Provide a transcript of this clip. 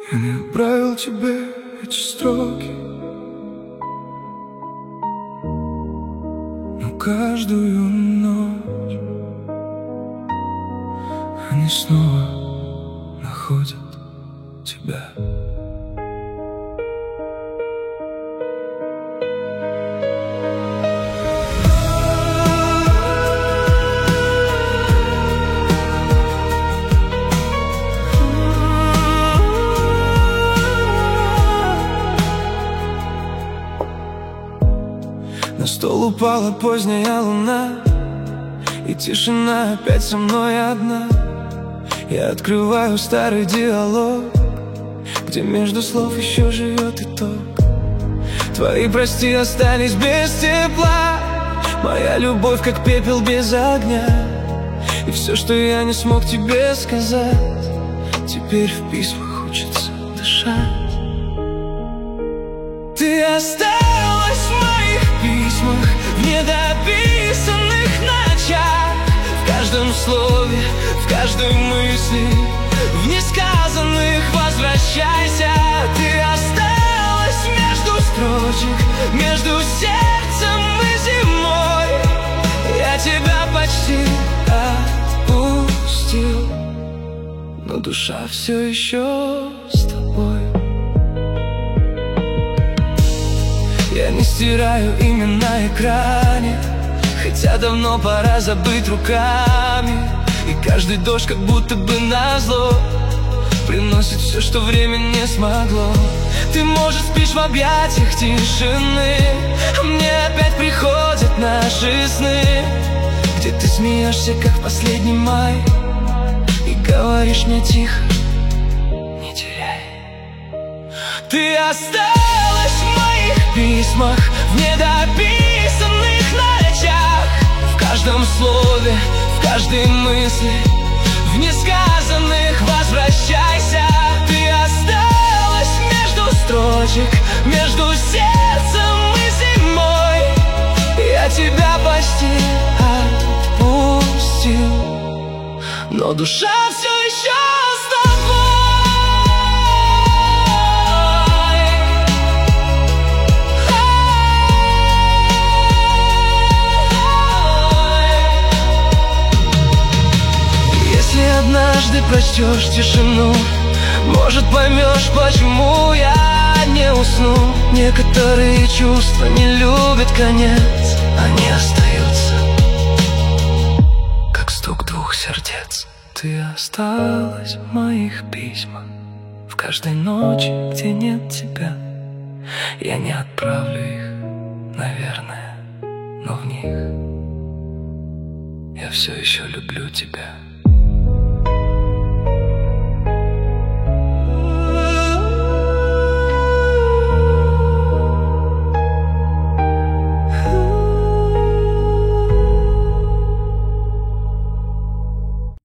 Я не отправил тебе эти строки, но каждую ночь они снова находят тебя. На стол упала поздняя луна, и тишина опять со мной одна. Я открываю старый диалог, где между слов еще живет итог. Твои прости остались без тепла, моя любовь как пепел без огня. И все, что я не смог тебе сказать, теперь в письмах учится дышать. Ты осталась в моих письмах, в недописанных ночах, в каждом слове, в каждой мысли, в несказанных возвращайся. Ты осталась между строчек, между сердцем и зимой. Я тебя почти отпустил, но душа все еще с тобой. Я не стираю имя на экране, хотя давно пора забыть руками. И каждый дождь как будто бы назло приносит все, что время не смогло. Ты, может, спишь в объятиях тишины, а мне опять приходят наши сны, где ты смеешься, как в последний май, и говоришь мне тихо: не теряй. Ты осталась в моих письмах, в недописанных ночах, в каждом слове, в каждой мысли, в несказанных возвращайся. Ты осталась между строчек, между сердцем и зимой. Я тебя почти отпустил, но душа все еще с тобой. Однажды прочтешь тишину, может, поймешь, почему я не усну. Некоторые чувства не любят конец, они остаются, как стук двух сердец. Ты осталась в моих письмах, в каждой ночи, где нет тебя. Я не отправлю их, наверное, но в них я все еще люблю тебя.